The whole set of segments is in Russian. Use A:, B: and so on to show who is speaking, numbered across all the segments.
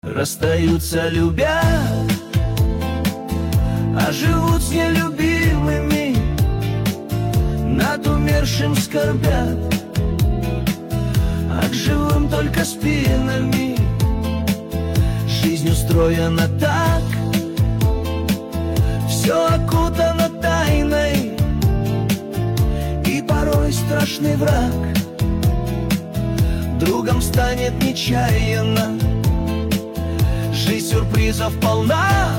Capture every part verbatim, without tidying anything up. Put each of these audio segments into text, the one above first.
A: Расстаются, любя, а живут с нелюбимыми, над умершим скорбят, а к живым только спинами. Жизнь устроена так, все окутано тайной, и порой страшный враг другом станет нечаянно. Жизнь сюрпризов полна,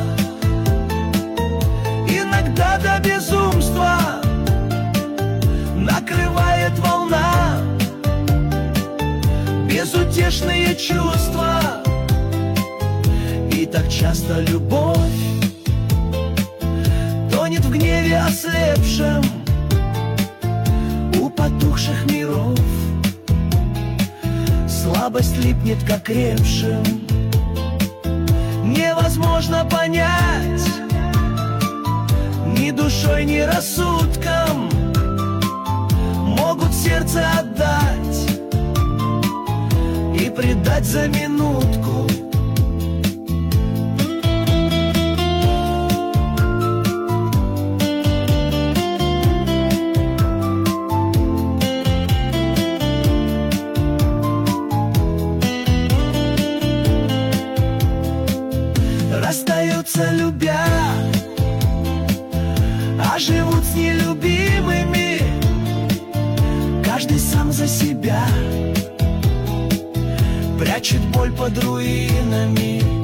A: иногда до безумства накрывает волна. Безутешные чувства, и так часто любовь тонет в гневе ослепшем у потухших миров. Слабость липнет к окрепшим, невозможно понять ни душой, ни рассудком. Могут сердце отдать и предать за минутку. Расстаются, любя, а живут с нелюбимыми, каждый сам за себя, прячет боль под руинами.